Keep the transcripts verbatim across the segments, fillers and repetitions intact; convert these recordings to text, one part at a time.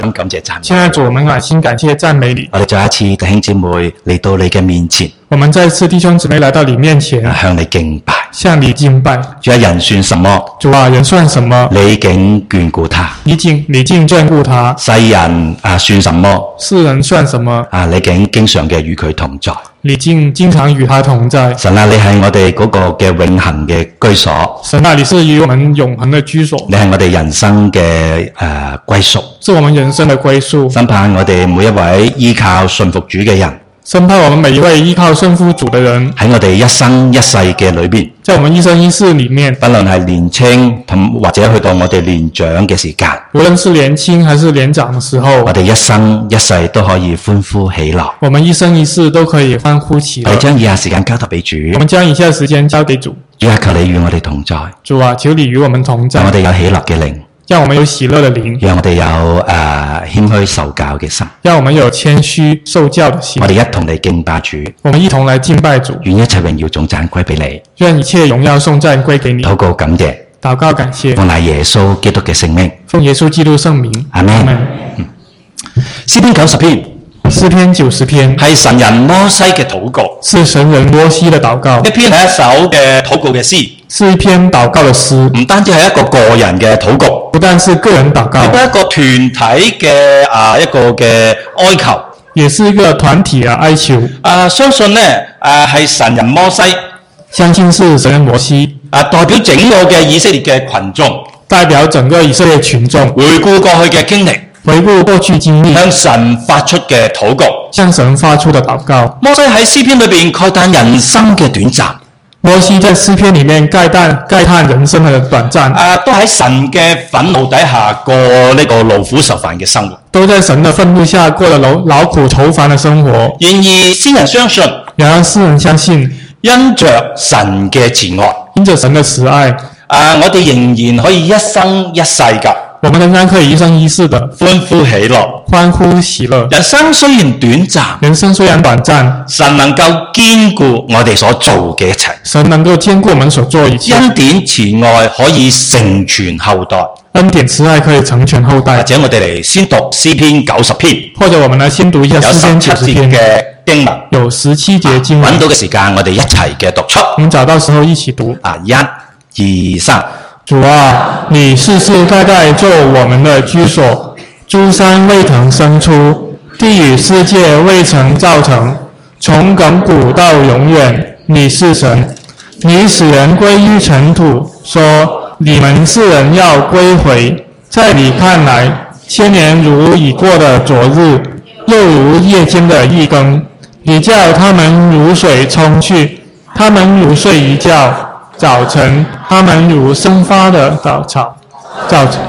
咁感謝讚美。 現在主，我們滿心感謝讚美你。 我哋再一次弟兄姊妹嚟到你嘅面前， 我們再次弟兄姊妹來到你面前， 向你敬拜。 向你敬拜。 主啊，人算什麼？ 主啊，人算什麼？ 你竟眷顧他。 你竟你竟眷顧他。 世人啊算什麼？ 世人算什麼？ 啊，你竟經常嘅與佢同在。 你竟經常與他同在。 神啊，你係我哋嗰個嘅永恆嘅居所。 神啊，你是與我們永恆的居所。 你係我哋人生嘅誒歸宿。 是我們人生的歸宿。 深盼我哋每一位依靠信服主嘅人。 深盼我們每一位依靠順服主的人， 喺我哋一生一世嘅裏邊， 在我們一生一世裏面， 不論係年青同或者去到我哋年長嘅時間， 無論是年輕還是年長的時候， 我哋一生一世都可以歡呼喜樂。 我們一生一世都可以歡呼喜樂。 我哋將以下時間交託俾主， 我們將以下時間交給主。 主啊，求你與我哋同在。 主啊，求你與我們同在。 讓我哋有喜樂嘅靈。 讓我們有喜樂的靈， 讓我哋有誒謙虛受教嘅心， 讓我們有謙虛受教的心。 我哋一同嚟敬拜主， 我們一同來敬拜主。 願一切榮耀頌讚歸俾你， 願一切榮耀頌讚歸給你。 禱告感謝， 禱告感謝， 奉賴耶穌基督嘅聖名， 奉耶穌基督聖名。 阿們。嗯，詩篇九十篇， 詩篇九十篇係神人摩西嘅禱告， 是神人摩西的禱告。 呢篇係一首嘅禱告嘅詩， 是一篇禱告的詩， 唔單止係一個個人嘅禱告， 不但是個人禱告， 亦都係一個團體嘅啊一個嘅哀求， 也是一個團體嘅哀求。 啊，相信呢啊係神人摩西， 相信是神人摩西啊代表整個嘅以色列嘅群眾， 代表整個以色列群眾回顧過去嘅經歷， 回顧過去經歷， 向神發出嘅禱告， 向神發出的禱告。 摩西喺詩篇裏邊慨嘆人生嘅短暫。 摩西在詩篇裏面慨嘆慨嘆人生的短暫， 啊，都喺神嘅憤怒底下過呢個勞苦愁煩嘅生活， 都在神的憤怒下過了勞勞苦愁煩的生活。 然而詩人相信， 然而詩人相信， 因着神嘅慈愛， 因着神的慈愛， 啊，我哋仍然可以一生一世噶， 我們仍然可以一生一世的歡呼喜樂， 歡呼喜樂。 人生雖然短暫， 人生雖然短暫， 神能夠堅固我哋所做嘅一切， 神能夠堅固我們所做一切。 恩典慈愛可以成全後代， 恩典慈愛可以成全後代。 或者我哋嚟先讀詩篇九十篇， 或者我們來先讀一下有詩篇九十篇十七節嘅經文， 有十七節經文。 揾到嘅時間，我哋一齊嘅讀出。 我們找到時候一起讀。 啊，一、二、三。 主啊，你世世代代做我們的居所，諸山未曾生出，地與世界未曾造成，從亙古到永遠，你是神。你使人歸於塵土，說你們世人要歸回。在你看來，千年如已過的昨日，又如夜間的一更。你叫他們如水沖去，他們如睡一覺。早晨，他們如生發的稻草；早晨，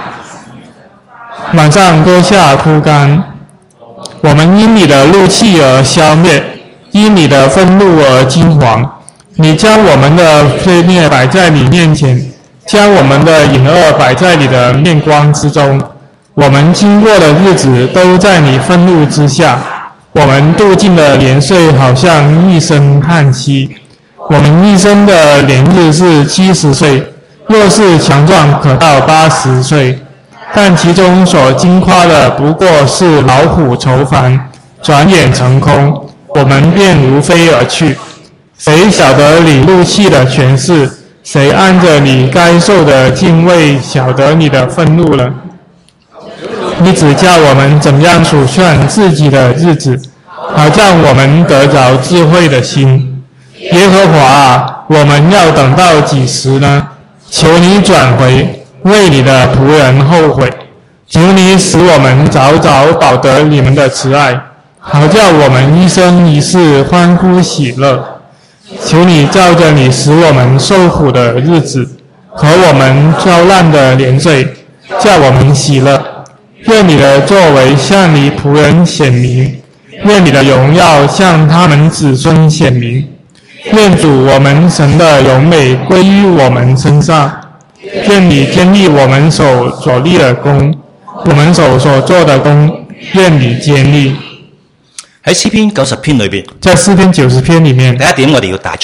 晚上割下枯乾。我們因你的怒氣而消滅，因你的憤怒而驚惶。你將我們的罪孽擺在你面前，將我們的隱惡擺在你的面光之中。我們經過的日子都在你憤怒之下，我們度盡的年歲好像一聲嘆息。我們一生的年日是七十歲，若是強壯可到八十歲，但其中所經誇的不過是勞苦愁煩，轉眼成空，我們便如飛而去。誰曉得你怒氣的權勢？誰按着你該受的敬畏曉得你的憤怒呢？你只叫我們怎樣數算自己的日子，好叫我們得着智慧的心。耶和華啊，我們要等到幾時呢？求你轉回，為你的僕人後悔。求你使我們早早飽得你們的慈愛，好叫我們一生一世歡呼喜樂。求你照着你使我們受苦的日子和我們遭難的年歲，叫我們喜樂。願你的作為向你僕人顯明，願你的榮耀向他們子孫顯明。願主我們神的榮美歸於我們身上，願你堅立我們手所立的功，我們手所做的功，願你堅立。 喺詩篇九十篇裏邊， 在詩篇九十篇裏面， 第一點我哋要帶出嘅，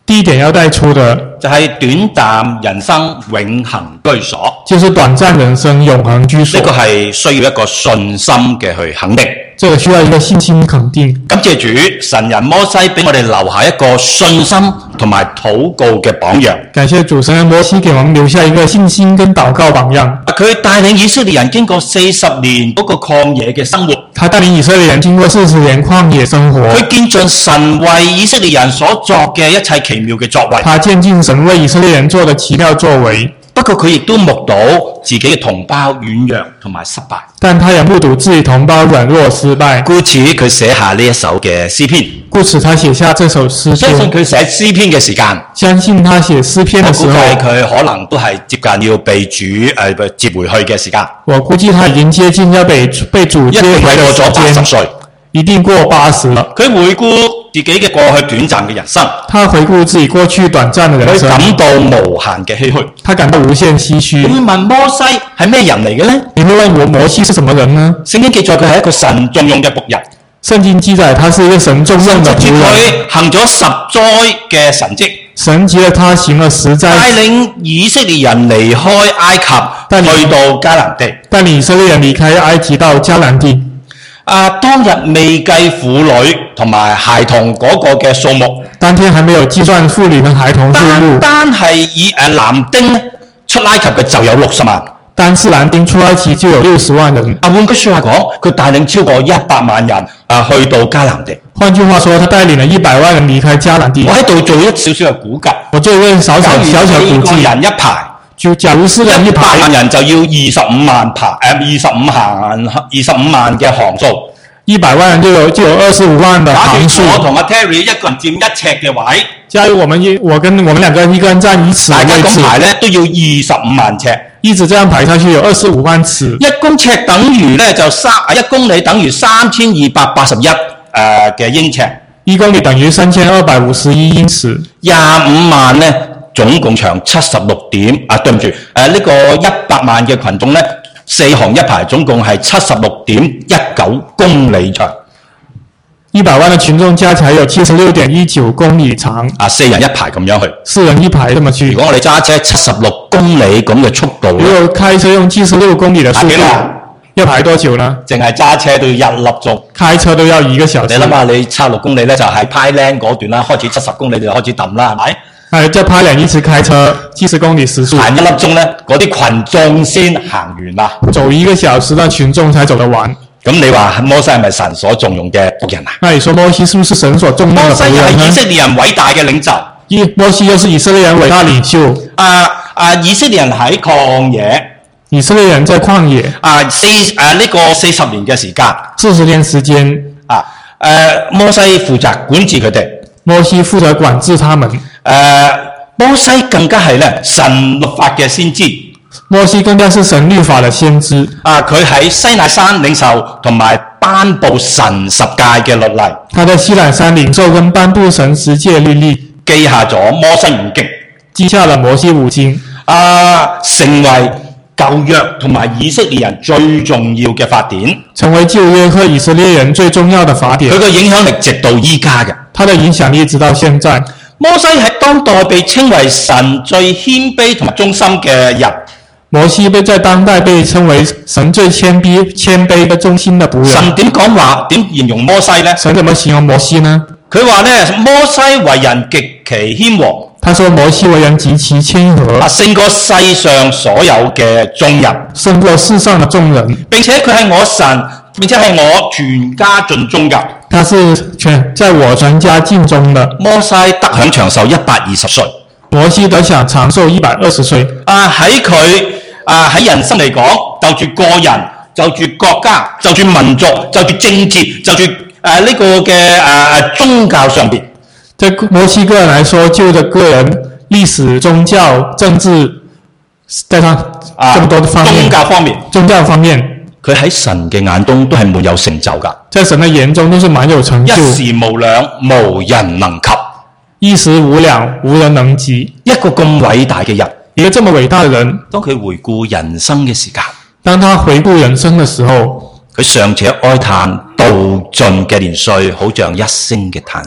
第一點要帶出的就係短暫人生永恆居所， 就是短暫人生永恆居所。 呢個係需要一個信心嘅去肯定。 這個需要一個信心肯定。 感謝主，神人摩西俾我哋留下一個信心同埋禱告嘅榜樣。 感謝主，神人摩西給我們留下一個信心跟禱告榜樣。 佢帶領以色列人經過四十年嗰個曠野嘅生活。 他帶領以色列人經過四十年曠野生活。 佢見盡神為以色列人所作嘅一切奇妙嘅作為。 他見盡神為以色列人做的奇妙作為。 不過佢亦都目睹自己嘅同胞軟弱同埋失敗， 但他也目睹自己同胞軟弱失敗， 故此佢寫下呢一首嘅詩篇。 故此他寫下這首詩篇。 相信佢寫詩篇嘅時間， 相信他寫詩篇嘅時候， 我估計佢可能都係接近要被主誒、呃、接回去嘅時間。 我估計他已經接近要被被主接回嘅時間， 一定過咗八十歲， 一定過八十了。 佢回顧自己嘅過去短暫嘅人生， 他回顧自己過去短暫嘅人生， 佢感到無限嘅唏噓， 他感到無限唏噓。 你會問摩西係咩人嚟嘅呢？ 你會問我摩西是什麼人呢？ 聖經記載佢係一個神重用嘅僕人。 聖經記載他是一個神重用的僕人。 佢行咗十災嘅神蹟， 神藉了他行了十災， 帶領以色列人離開埃及，去到迦南地。 帶領以色列人離開埃及到迦南地。 啊，當日未計婦女同埋孩童嗰個嘅數目， 當天還沒有計算婦女跟孩童數目。 單係以誒男丁出埃及嘅就有六十萬。 單是男丁出埃及就有六十萬人。 啊，換句説話講，佢帶領超過一百萬人啊去到迦南地。 換句話說，他帶領了一百萬人離開迦南地。 我喺度做一少少嘅估計， 我做一個小小小小估計， 人一排， 就假如是人一排， 一百萬人就要二十五萬排，誒二十五行二十五萬嘅行數。 一百萬人就有就有二十五萬的行數。 我同阿 Terry 一個人佔一尺嘅位。 假如我們一我跟我們兩個人一個人佔一尺的位置， 大家咁排咧都要二十五萬尺。 一直這樣排下去有二十五萬尺。 一公尺等於咧就三啊一公里等於三千二百八十一誒嘅英尺。 一公里等於三千二百五十一英尺。廿五萬咧總共長七十六點啊，對唔住誒呢個一百萬嘅群眾咧。四行一排，總共係七十六點一九公里長。 一百萬的群眾加起來有七十六點一九公里長。啊， 四人一排咁樣去。 四人一排這麼去。 如果我哋揸車七十六公里咁嘅速度， 如果開車用七十六公里的速度，要排多久呢？ 淨係揸車都要一粒鐘。 開車都要一個小時。 你諗下，你七十六公里咧就喺 Pineland 嗰段啦，開始七十公里就開始揼啦，係咪？ 係，在派兩一次開車七十公里時速， 行一粒鐘咧，嗰啲群眾先行完啦。 走一個小時，那群眾才走得完。 咁你話摩西係咪神所重用嘅僕人啊？ 那你說摩西是不是神所重用的僕人呢？ 摩西係以色列人偉大嘅領袖。 以摩西又是以色列人偉大領袖。啊啊！以色列人喺曠野， 以色列人在曠野。啊四啊呢、這個四十年嘅時間， 四十年時間。啊， 誒、啊、摩西負責管治佢哋。 摩西負責管治他們。 誒、呃，摩西更加係咧神律法嘅先知。 摩西更加是神律法嘅先知。啊， 佢喺西乃山領受同埋頒布神十誡嘅律例。 他在西乃山領受跟頒布神十誡律例， 記下咗摩西五經， 記下了摩西五經。 啊，成為舊約同埋以色列人最重要嘅法典， 成為舊約和以色列人最重要的法典。 佢嘅影響力直到依家嘅， 他的影響力直到現在。 摩西係當代被稱為神最謙卑同埋忠心嘅人。 摩西被在當代被稱為神最謙卑、謙卑的忠心的僕人。 神點講話？點形容摩西呢？ 神怎麼形容摩西呢？ 佢話咧，摩西為人極其謙和。 他說摩西為人極其謙和， 啊，勝過世上所有嘅眾人， 勝過世上的眾人， 並且佢係我神，並且係我全家盡忠嘅。 他是全在我全家盡忠的。 摩西得享長壽一百二十歲， 摩西得享長壽一百二十歲。 啊，喺佢啊喺人生嚟講，就住個人，就住國家，就住民族，就住政治，就住誒呢個嘅誒宗教上邊。 在摩西個人來說，就着個人、歷史、宗教、政治，在他這麼多的方面， 宗教方面， 宗教方面， 佢喺神嘅眼中都係沒有成就噶。 在神的眼中都是滿有成就， 一時無兩，無人能及； 一時無兩，無人能及。一個咁偉大嘅人， 一個這麼偉大的人， 當佢回顧人生嘅時間， 當他回顧人生的時候， 佢尚且哀嘆道盡嘅年歲，好像一聲嘅嘆息。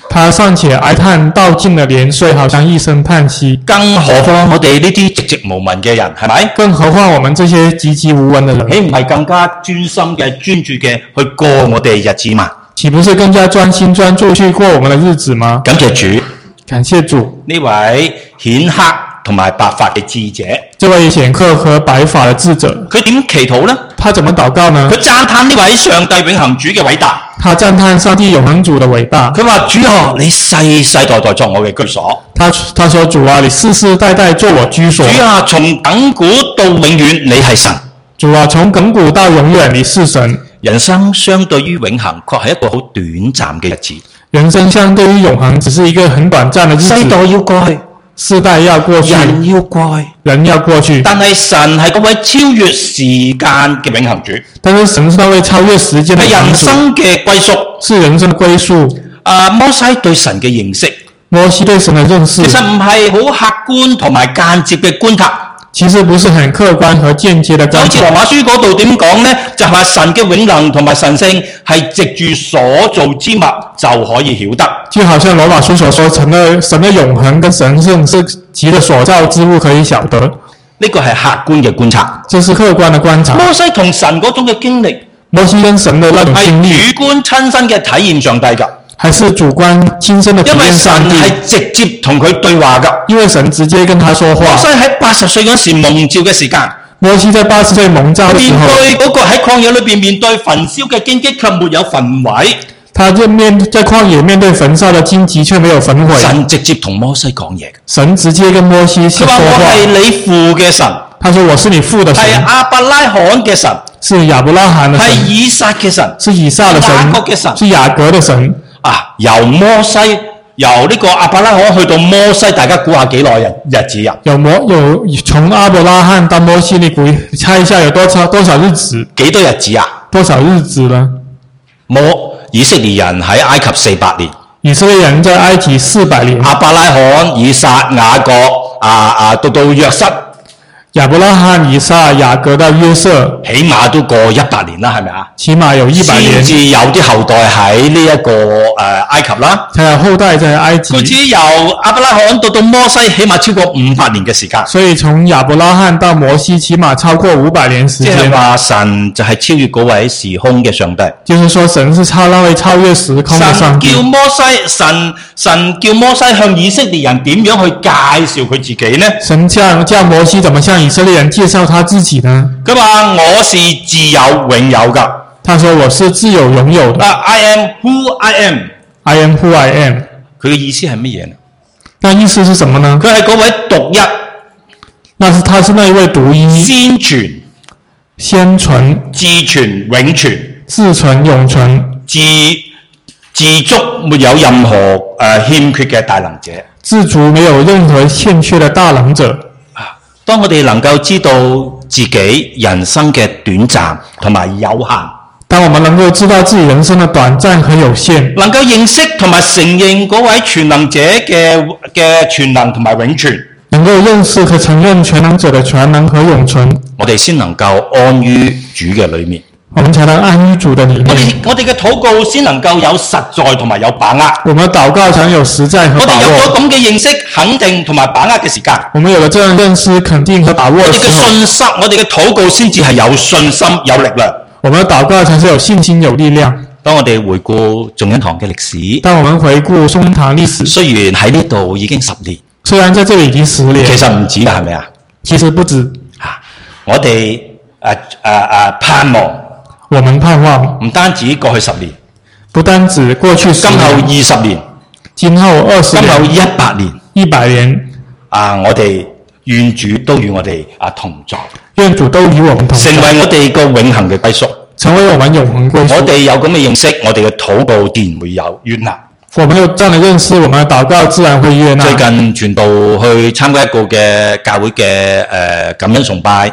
他尚且哀嘆道盡了年歲，好像一聲嘆息。 更何況我哋呢啲寂寂無聞嘅人，係咪？ 更何況我們這些籍籍無聞的人， 豈唔係更加專心嘅、專注嘅去過我哋日子嘛？ 豈不是更加專心專注去過我們的日子嗎？ 感謝主， 感謝主， 呢位顯赫同埋白髮嘅智者， 這位顯赫和白髮的智者， 佢點祈禱呢？ 他怎麼禱告呢？ 佢讚嘆呢位上帝永恆主嘅偉大。 他讚嘆上帝永恆主的偉大。 佢話：主啊，你世世代代作我嘅居所。 他他說：主啊，你世世代代做我居所。 主啊，從亙古到永遠，你係神。 主啊，從亙古到永遠，你是神。 人生相對於永恆，確係一個好短暫嘅日子。 人生相對於永恆，只是一個很短暫的日子。 世代要過去， 世代要過去， 人要過去， 人要過去。 但係神係嗰位超越時間嘅永恆主。 但是神是那位超越時間的係人生嘅歸宿， 是人生的歸宿。 啊，摩西對神嘅認識， 摩西對神的認識， 其實唔係好客觀同埋間接嘅觀察。 其實不是很客觀和間接的觀察。 好似羅馬書嗰度點講呢？就係話神嘅永能同埋神性係藉住所造之物就可以曉得。 就好像羅馬書所說，神的神的永恆跟神性是藉着所造之物可以曉得。 呢個係客觀嘅觀察， 這是客觀的觀察。 摩西同神嗰種嘅經歷， 摩西跟神的那種經歷， 係主觀親身嘅體驗上帝㗎。 還是主觀親身的體驗上帝？ 因為神係直接同佢對話㗎。 因為神直接跟他說話。 摩西喺八十歲嗰時蒙召嘅時間， 摩西在八十歲蒙召嘅時候， 面對嗰個喺曠野裏邊面對焚燒嘅荊棘卻沒有焚毀。 他就面在曠野面對焚燒的荊棘卻沒有焚毀。 神直接同摩西講嘢。 神直接跟摩西說話。 佢話我係你父嘅神。 他說我是你父的神。 係亞伯拉罕嘅神。 是亞伯拉罕的神。 係以撒嘅神。 是以撒的神。 雅各嘅神。 是雅各的神。 啊，由摩西由呢個亞伯拉罕去到摩西，大家估下幾耐日日子啊？ 有摩有從亞伯拉罕到摩西，你估猜一下有多少多少日子？ 幾多日子啊？ 多少日子呢？ 摩以色列人喺埃及四百年。 以色列人在埃及四百年。 亞伯拉罕、以撒、雅各啊啊，到到約瑟。 亞伯拉罕、以撒、雅各到約瑟， 起碼都過一百年啦，係咪啊？ 起碼有一百年。 先至有啲後代喺呢一個誒、呃、埃及啦。 才有後代在埃及。 佢只由亞伯拉罕到到摩西，起碼超過五百年嘅時間。 所以從亞伯拉罕到摩西，起碼超過五百年時間。 即係話神就係超越嗰位時空嘅上帝。 就是說神是超那位超越時空嘅上帝。 神叫摩西，神神叫摩西向以色列人點樣去介紹佢自己呢？ 神叫叫摩西怎麼向以色列人介紹他自己呢？ 佢話我是自有永有噶。 他說我是自有永有的。 啊 ，I am who I am。 I am who I am。 佢嘅意思係乜嘢呢？ 那意思是什麼呢？ 佢係嗰位獨一。 那是他是那一位獨一。 先存。 先存。 自存永存。 自存永存。 自自足沒有任何誒、呃、欠缺嘅大能者。 自足沒有任何欠缺的大能者。 當我哋能夠知道自己人生嘅短暫同埋有限， 當我們能夠知道自己人生的短暫和有限， 能夠認識同埋承認嗰位全能者嘅嘅全能同埋永存， 能夠認識和承認全能者的全能和永存， 我哋先能夠安於主嘅裏面。 我們才能安於主的裡面。 我哋我哋嘅禱告先能夠有實在同埋有把握。 我們禱告才能有實在和把握。 我哋有咗咁嘅認識、肯定同埋把握嘅時間， 我們有了這樣認識、肯定和把握嘅時候， 我哋嘅信心，我哋嘅禱告先至係有信心、有力量。 我們的禱告才是有信心、有力量。 當我哋回顧眾恩堂嘅歷史， 當我們回顧眾恩堂歷史， 雖然喺呢度已經十年， 雖然在這裡已經十年， 其實唔止㗎，係咪啊？ 其實不止。 啊，我哋誒誒誒盼望。 我們盼望唔單止過去十年， 不單止過去十年， 今後二十年， 今後二十年， 今後一百年， 一百年， 啊！我哋願主都與我哋啊同在， 願主都與我們同在， 成為我哋個永恆嘅歸宿， 成為我們永恆歸宿。 我哋有咁嘅認識，我哋嘅禱告自然會有悅納。 我們有這樣的認識，我們嘅禱告自然會悅納。 最近傳道去參加一個嘅教會嘅誒、呃、感恩崇拜。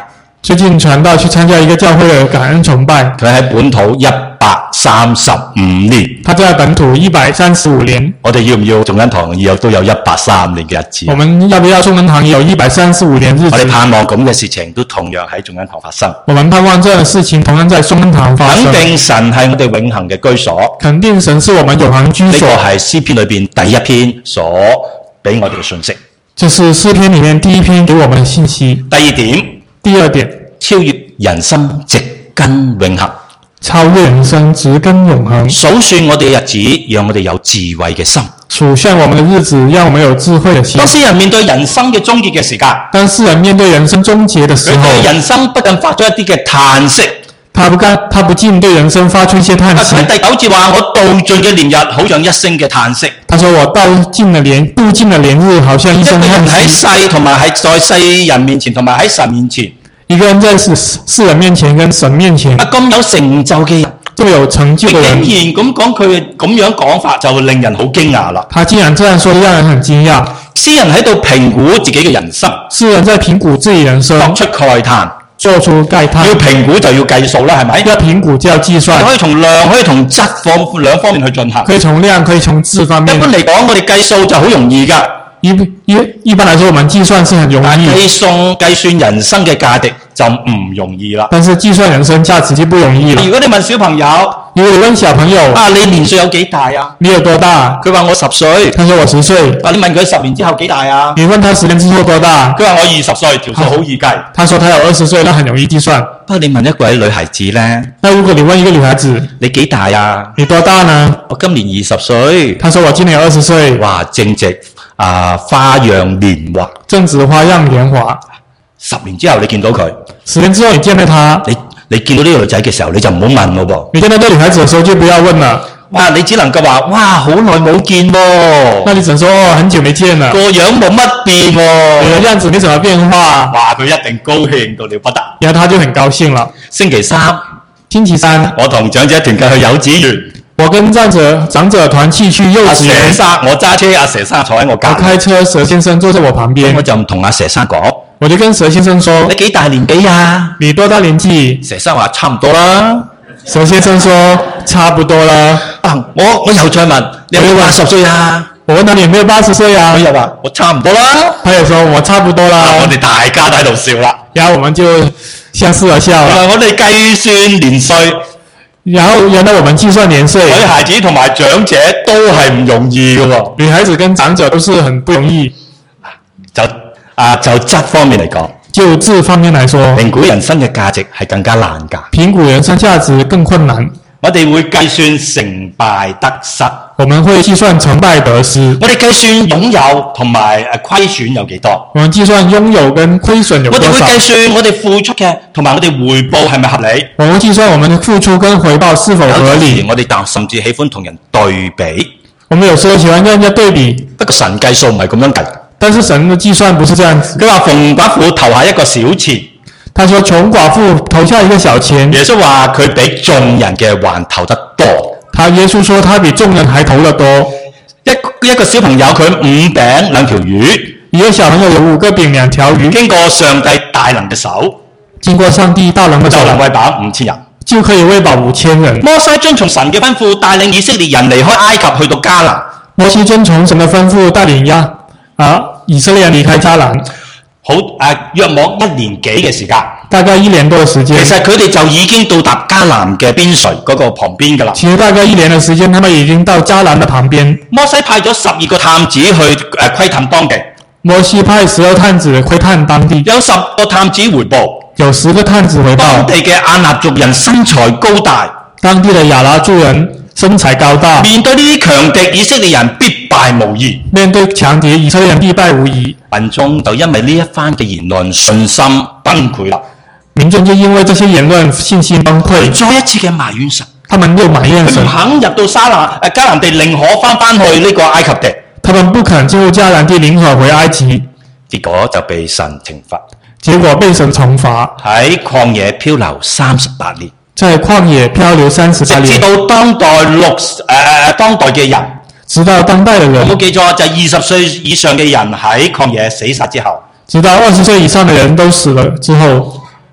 最近傳道去參加一個教會嘅感恩崇拜， 佢喺本土一百三十五年。 他在本土一百三十五年。 我哋要唔要眾恩堂以後都有一百三年嘅日子？ 我們要不要眾恩堂也有一百三十五年日子？ 我哋盼望咁嘅事情都同樣喺眾恩堂發生。 我們盼望這樣的事情同樣在眾恩堂發生。 肯定神係我哋永恆嘅居所。 肯定神是我們永恆居所。 呢個係詩篇裏邊第一篇所俾我哋嘅信息。 這是詩篇裏面第一篇給我們的信息。 第二點， 第二點， 超越人生植根永恆。 超越人生植根永恆。 數算我哋嘅日子，讓我哋有智慧嘅心。 數算我們的日子，讓我們有智慧的心。 當詩人面對人生嘅終結嘅時間， 當詩人面對人生終結的時候， 佢對人生不禁發咗一啲嘅嘆息。 他不幹，他不禁對人生發出一些嘆息。 喺第九節話：我度盡嘅年日，好像一聲嘅嘆息。 他說：我道盡了年，度盡了年日，好像一聲嘆息。一個人喺世同埋喺在世人面前，同埋喺神面前， 一個人在世世人面前跟神面前， 啊咁有成就嘅人， 咁有成就嘅人， 竟然咁講佢咁樣講法，就令人好驚訝啦。 他竟然這樣說，讓人很驚訝。 詩人喺度評估自己嘅人生， 詩人在評估自己人生， 作出慨嘆。 做出慨嘆， 要評估就要計數啦，係咪？ 要評估就要計算。 可以從量，可以從質方兩方面去進行。 可以從量，可以從質方面。 一般嚟講，我哋計數就好容易㗎。 一一一般來說，我們計算是很容易。但計算計算人生嘅價值就唔容易啦。 但是計算人生價值就不容易了。 如果你問小朋友， 如果你問小朋友， 啊，你年歲有幾大啊？ 你有多大？ 佢話我十歲。 他說我十歲。 啊，你問佢十年之後幾大啊？ 你問他十年之後多大？ 佢話我二十歲，條數好易計。 他說他有二十歲，那很容易計算。 不過你問一位女孩子呢？ 那如果你問一個女孩子， 你幾大啊？ 你多大呢？ 我今年二十歲。 他說我今年二十歲。 哇，正值啊花樣年華。 正值花樣年華。 十年之後你見到佢， 十年之後你見到他， 你你見到呢個女仔嘅時候，你就唔好問咯噃。 你見到呢個女孩子嘅時候就不要問了。 哇，你只能夠話，哇，好耐冇見喎。 那你只能說，哦，很久沒見了。 個樣冇乜變喎。 你的樣子沒什麼變化。 哇，佢一定高興到了不得。 然後他就很高興了。 星期三， 星期三， 我同長者團契去幼稚園。 我跟長者長者團契去幼稚園。 阿佘生，我揸車，阿佘生坐喺我隔。 我開車，佘先生坐在我旁邊。 我就同阿佘生講。 我就跟佘先生說：你幾大年紀啊？ 你多大年紀？ 佘生話差唔多啦。 佘先生說差不多啦。 啊，我我又再問，你有冇八十歲啊？ 我問他你有沒有八十歲啊？ 佢又話我差唔多啦。 他又說我差不多啦。 我哋大家都喺度笑啦。 然後我們就相視而笑了。 我哋計算年歲。 然後原來我們計算年歲。 女孩子同埋長者都係唔容易嘅喎。 女孩子跟長者都是很不容易。 就啊，就質方面嚟講， 就質方面來說， 評估人生嘅價值係更加難㗎。 評估人生價值更困難。 我哋會計算成敗得失。 我們會計算成敗得失。 我哋計算擁有同埋誒虧損有幾多？ 我們計算擁有跟虧損有多少？ 我哋會計算我哋付出嘅同埋我哋回報係咪合理？ 我們計算我們的付出跟回報是否合理？ 我哋但甚至喜歡同人對比。 我們有時候喜歡跟人家對比。 不過神計數唔係咁樣計。 但是神的計算不是這樣子。 佢話窮寡婦投下一個小錢。 他說窮寡婦投下一個小錢。 耶穌話佢比眾人嘅還投得多。 他耶穌說他比眾人還投得多。 一一個小朋友佢五餅兩條魚。 一個小朋友有五個餅兩條魚。經過上帝大能嘅手。 經過上帝大能嘅手。 就能餵飽五千人。 就可以餵飽五千人。 摩西遵從神嘅吩咐，帶領以色列人離開埃及去到迦南。 摩西遵從神嘅吩咐，帶領亞啊以色列人離開迦南。 好誒、啊，約莫一年幾嘅時間。 大概一年多嘅時間。其實佢哋就已經到達迦南嘅邊陲嗰個旁邊㗎啦。 其實大概一年嘅時間，他們已經到迦南嘅旁邊。 摩西派咗十二個探子去誒窺探當地。 摩西派十二探子窺探當地。有十個探子回報。 有十個探子回報。 當地嘅亞納族人身材高大。 當地嘅亞納族人身材高大。 面對呢啲強敵，以色列人必敗無疑。 面對強敵，以色列人必敗無疑。民眾就因為呢一番嘅言論，信心崩潰啦。 民眾就因為這些言論，信心崩潰。 再一次嘅埋怨神， 他們又埋怨神。 佢唔肯入到沙南誒迦南地，寧可翻翻去呢個埃及地。 他們不肯進入迦南地，寧可回埃及。 結果就被神懲罰。 結果被神懲罰。 喺曠野漂流三十八年。 在曠野漂流三十八年。 直到當代六誒、呃、當代嘅人。 直到當代嘅人。 我冇記錯，就係二十歲以上嘅人喺曠野死晒之後。 直到二十歲以上嘅人都死了之後。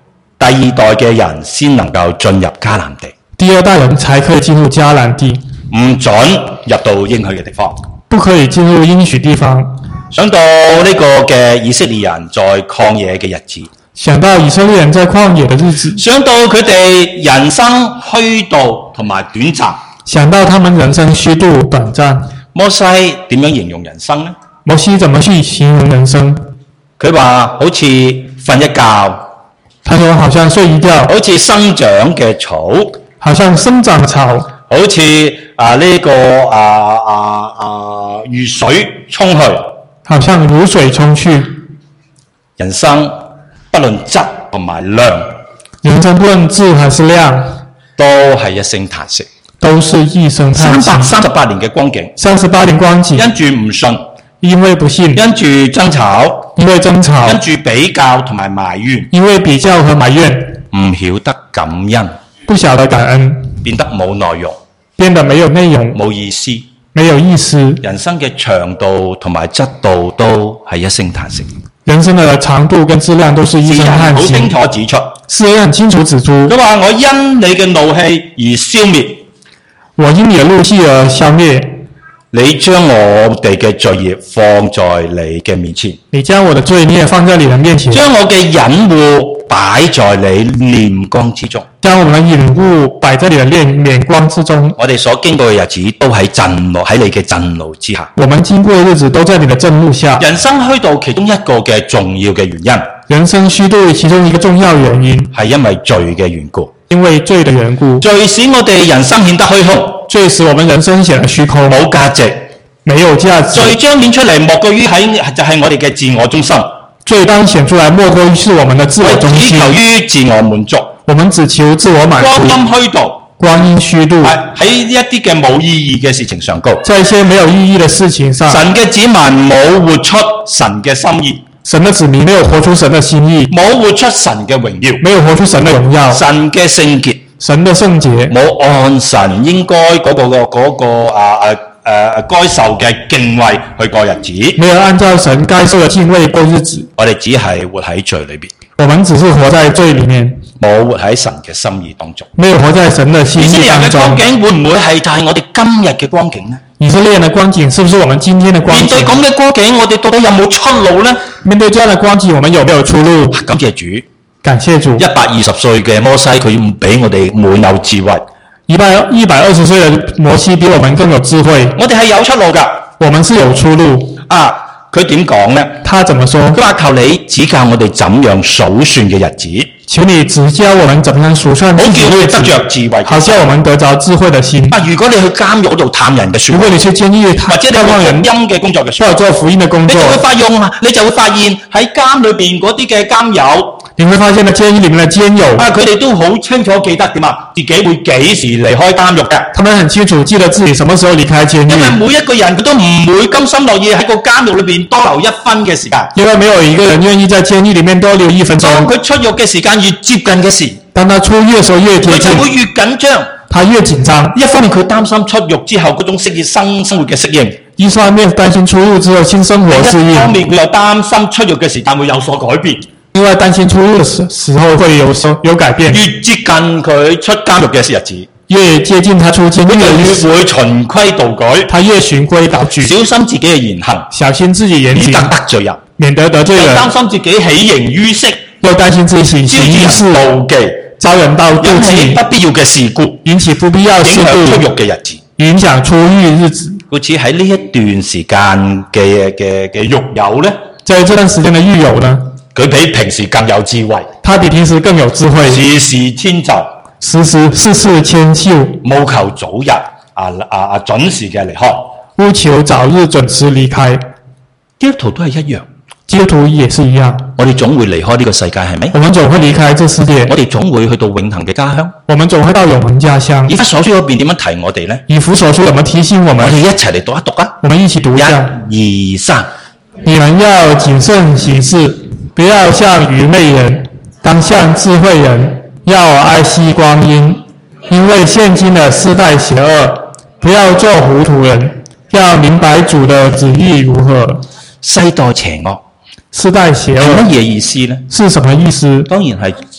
第二代嘅人先能夠進入迦南地， 第二代人才可以進入迦南地， 唔准入到應許嘅地方。 不可以進入應許地方。 想到呢個嘅以色列人在曠野嘅日子， 想到以色列人在曠野的日子， 想到佢哋人生虛度同埋短暫， 想到他們人生虛度短暫， 摩西點樣形容人生呢？ 摩西怎麼去形容人生？ 佢話好似瞓一覺， 他說好像睡一覺， 好似生長嘅草， 好像生長草， 好似啊呢、這個啊啊啊如水沖去， 好像如水沖去。 人生不論質同埋量， 人生不論質還是量， 都係一聲嘆息， 都是一聲嘆三百息。 三十八年嘅光景， 三十八年光景， 因住唔信， 因為不信， 因住爭吵， 因為爭吵， 因住比較同埋埋怨， 因為比較和埋怨， 唔曉得感恩， 不曉得感恩， 變得冇內容， 變得沒有內容， 冇意思。 沒有意思。 人生嘅長度同埋質度都係一聲嘆息。 人生的長度跟質量都是一聲詩人嘆息。 好清楚指出， 詩人很清楚指出， 佢話我因你嘅怒氣而消滅， 我因你的怒氣而消滅。 你將我哋嘅罪孽放在你嘅面前， 你將我的罪孽放在你的面前， 將我嘅隱惡擺在你臉光之中。 將我們的隱惡擺在你的臉面光之中。 我哋所經過嘅日子都喺震怒喺你嘅震怒之下。 我們經過的日子都在你的震怒下。 人生虛度其中一個嘅重要嘅原因， 人生虛度其中一個重要原因， 係因為罪嘅緣故。 因為罪的緣故， 罪使我哋人生顯得虛空， 罪使我們人生顯得虛空， 冇價值， 沒有價值。 罪彰顯出嚟莫過於喺就係我哋嘅自我中心。 罪當顯出來莫過於是我們的自我中只心。 求於自我滿足， 我們只求自我滿足。 光陰虛度， 光陰虛度， 喺一啲嘅冇意義嘅事情上高， 在一些沒有意義的事情上， 神嘅子民冇活出神嘅心意， 神的子民沒有活出神的心意， 冇活出神嘅榮耀， 沒有活出神的榮耀， 神嘅聖潔， 神的聖潔， 冇按神應該嗰、個個嗰、個啊啊誒該受嘅敬畏去過日子， 沒有按照神該受的敬畏過日子。 我哋只係活喺罪裏邊， 我們只是活在罪裡面， 冇活喺神嘅心意當中。 沒有活在神的心以色列人嘅意當中。 光景會唔會係就係我哋今日嘅光景呢？ 以色列人的光景是不是我們今天的光景？ 面對咁嘅光景，我哋到底有冇出路呢？ 面對這樣的光景，我們有沒有出路？ 感謝主， 感謝主。 一百二十歲嘅摩西，佢唔俾我哋滿有智慧。 一百一百二十歲的摩西比我們更有智慧， 我哋係有出路㗎。 我們是有出路。 啊，佢點講呢？ 他怎麼說？ 佢話求你指教我哋怎樣數算嘅日子， 求你指教我們怎麼樣數算好自己的日子， 叫我哋得着智慧。 好叫我們得着智慧的心。 啊，如果你去監獄度探人嘅説話， 如果你去監獄或者你做探望人， 福音嘅工作嘅説話， 或者做福音的工作你就，會發現啊，你就會發現喺監裏邊嗰啲嘅監友。 你會發現呢監獄裡面的監友， 啊！佢哋都好清楚記得點啊，自己會幾時離開監獄嘅。 他們很清楚記得自己什麼時候離開監因為獄， 每一個人佢都唔會甘心樂意喺個監獄裏邊多留一分嘅時間。 因為沒有一個人願意在監獄裡面多留一分鐘。 當佢出獄嘅時間越接近嘅時， 當他出獄的時候越接近佢就，會越緊張。 他越緊張。 一方面佢擔心出獄之後嗰種適應生生活嘅適應， 一方面擔心出獄之後新生活適另一方應， 面佢又擔心出獄嘅時間會有所改變。 另外擔心出獄的時時候會有所有改變。 越接近佢出監獄嘅日子， 越接近他出監獄的日越子， 會循規蹈矩， 他越循規蹈矩， 小心自己嘅言行， 小心自己言免得行， 得罪人， 免得得罪又人， 擔心自己喜形於色， 又擔心自己行招行於世， 致人妒忌。 招人到妒引起忌， 不必要嘅事故， 引起不必要事影響出故， 獄嘅日子。 影響出獄日子。 故此喺呢一段時間嘅嘅嘅獄友咧， 在這段時間的獄友呢， 佢比平時更有智慧， 他比平時更有智慧， 事事遷就， 時時事事遷就， 務求早日啊啊啊準時嘅離開。 務求早日準時離開。 基督徒都係一樣， 基督徒也是一樣， 我哋總會離開呢個世界，係咪？ 我們總會離開這世界， 我哋總會去到永恆嘅家鄉。 我們總會到永恆家鄉。 以弗所書嗰邊點樣提我哋咧？ 以弗所書怎麼提醒我們？ 我哋一齊嚟讀一讀啊！ 我們一起讀一下。 一、二、三。 你們要謹慎行事，不要像愚昧人，當像智慧人，要愛惜光陰，因為現今的世代邪惡，不要做糊塗人，要明白主的旨意如何。 世代邪惡， 世代邪係乜惡嘢意思呢？ 是什麼意思？ 當然係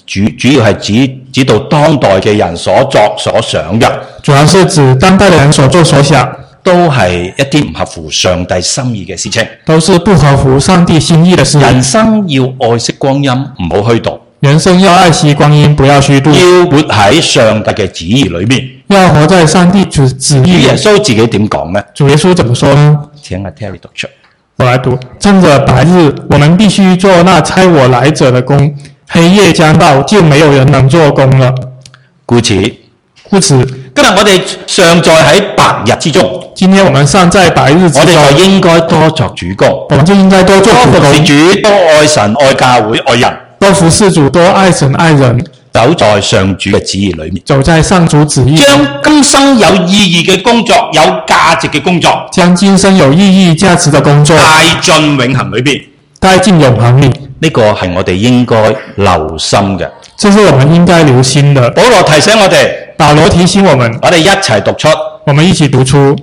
主主要係指指到當代嘅人所作所想嘅， 主要是指當代的人所作所想， 都係一啲唔合乎上帝心意嘅事情。 都是不合乎上帝心意的事。 人生要愛惜光陰，唔好虛度。 人生要愛惜光陰，不要虛度。 要活喺上帝嘅旨意裏面。 要活在上帝旨旨意。 耶穌自己點講呢？ 主耶穌怎麼說呢？ 請阿 Terry 讀出。 我來讀：趁着白日，我們必須做那差我來者的工；黑夜將到，就沒有人能做工了。 故此， 故此， 今日我哋尚在喺白日之中。 今天我們尚在白日之中， 我哋就應該多作主工。 我們就應該多做主多服侍工， 主，多愛神、愛教會、愛人， 多服侍主，多愛神愛人， 走在上主嘅旨意裏面， 走在上主旨意， 將今生有意義嘅工作、有價值嘅工作， 將今生有意義、價值的工作帶進永恆裏邊。 帶進永恆裏。 呢個係我哋應該留心嘅。 這是我們應該留心的。 保羅提醒我哋， 保羅提醒我們， 我哋一齊讀出， 我們一起讀出。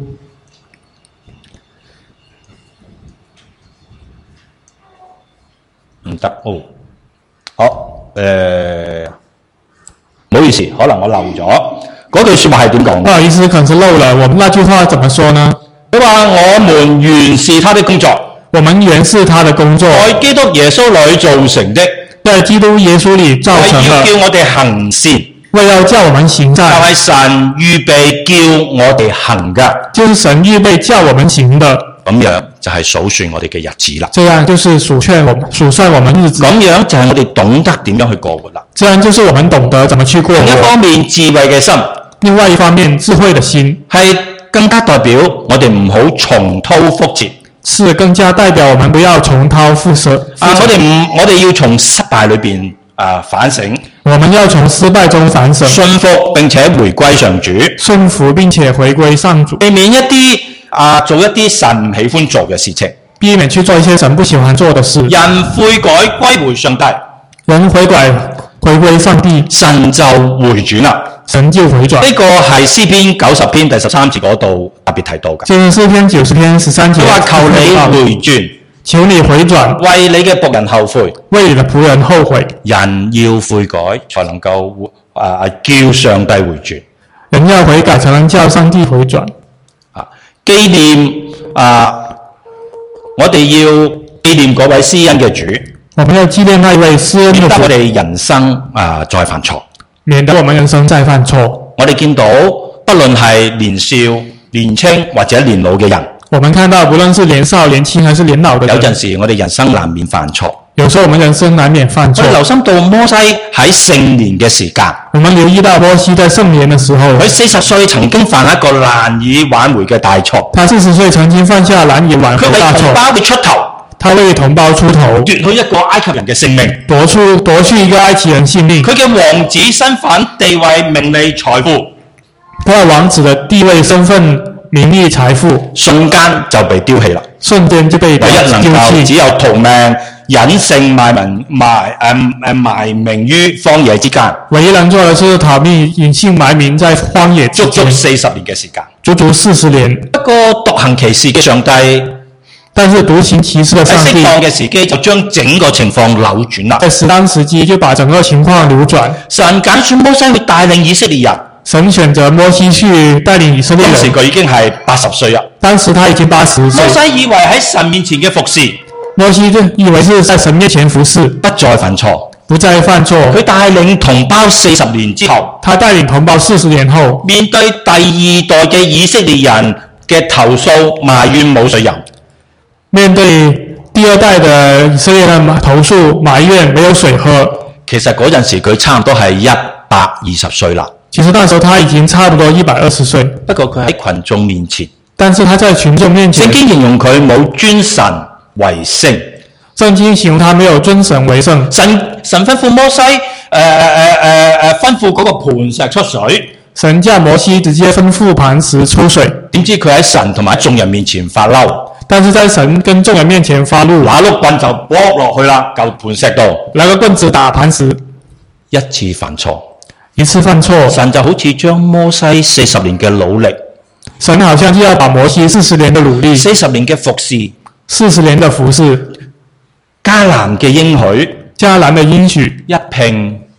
唔得哦，好，誒，唔好意思，可能我漏咗嗰句說話係點講？ 不好意思，可能是漏了。我們那句話怎麼說呢？ 佢話我們原是他的工作， 我們原是他的工作， 在基督耶穌裏造成的， 在基督耶穌裏造成為要的， 叫我哋行善， 為要叫我們行就善， 係神預備叫我哋行嘅， 就是神預備叫我們行的。 咁樣就係數算我哋嘅日子啦。 這樣就是數算我們數算我們日子， 咁樣就係我哋懂得點樣去過活啦。 這樣就是我們懂得怎麼去過另一活。 方面，智慧嘅心另外一方面，智慧的心係更加代表我哋唔好重蹈覆轍。 是更加代表我們不要重蹈覆轍。 啊，我哋唔，我哋要從失敗裏邊啊反省， 我們要從失敗中反省， 信服並且回歸上主， 順服並且回歸上主， 避免一啲啊做一啲神唔喜歡做嘅事情。 避免去做一些神不喜歡做的事。 人悔改歸回上帝， 人悔改回歸上帝， 神就回轉啦。 神就回轉。 呢個係詩篇九十篇第十三節嗰度特別提到嘅。 這是詩篇九十篇十三節。 佢話求你回轉， 求你回轉， 為你嘅僕人後悔， 為你的僕人後悔。 人要悔改，才能夠啊叫上帝回轉。 人要悔改，才能叫上帝回轉。 啊，紀念啊，我哋要紀念嗰位施恩嘅主， 我們要紀念那一位施恩免得我的主， 哋人生啊再犯錯。 免得我們人生再犯錯。 我哋見到，不論係年少、年青或者年老嘅人， 我們看到，不論是年少、年輕還是年老的人， 有陣時我哋人生難免犯錯。 有時候我們人生難免犯錯我哋。留心到摩西喺聖年嘅時間， 我們留意到摩西在盛年的時候， 佢四十歲曾經犯一個難以挽回嘅大錯， 他四十歲曾經犯下難以挽回佢為大錯， 同胞嘅出頭， 他為同胞出頭， 奪去一個埃及人嘅性命。 奪出奪去一個埃及人性命。 佢嘅王子身份、地位、名利、財富， 他的王子的地位、身份、名利、財富， 瞬間就被丟棄啦。 瞬間就被丟唯一能夠只棄。 有逃命、隱姓埋名埋誒誒埋名於荒野之間， 唯一能做的是逃命、隱姓埋名在荒野之足足間， 四十年嘅時間。 足足四十年。 一個獨行其事嘅上帝但是獨行其事的喺上帝， 適當嘅時機就將整個情況扭轉啦。 在適當時機就把整個情況扭轉。 神揀選摩西去帶領以色列人， 神選擇摩西去帶領以色列人， 當時佢已經係八十歲啦。 當時他已經八十歲摩。西以為喺神面前嘅服侍摩西就以為是在神面前服侍， 不再犯錯， 不再犯錯。 佢帶領同胞四十年之後， 他帶領同胞四十年後， 面對第二代嘅以色列人嘅投訴埋怨冇水飲， 面對第二代的以色列人投訴埋怨沒有水喝。 其實嗰陣時佢差唔多係一百二十歲啦。 其實那時候他已經差不多一百二十歲， 不過佢喺群眾面前， 但是他在群眾面前， 聖經形容佢冇尊神為聖。 聖經形容他沒有尊神為聖。 神神吩咐摩西，誒誒誒誒吩咐嗰個磐石出水， 神叫摩西直接吩咐磐石出水， 點知佢喺神同埋眾人面前發嬲， 但是在神跟眾人面前發怒， 拿碌棍就剝落去啦，嚿磐石度， 拿個棍子打磐石， 一次犯錯， 一次犯錯， 神就好似將摩西四十年嘅努力， 神好像就要把摩西四十年的努力， 四十年嘅服侍， 四十年的服侍， 迦南嘅應許， 迦南的應許， 一併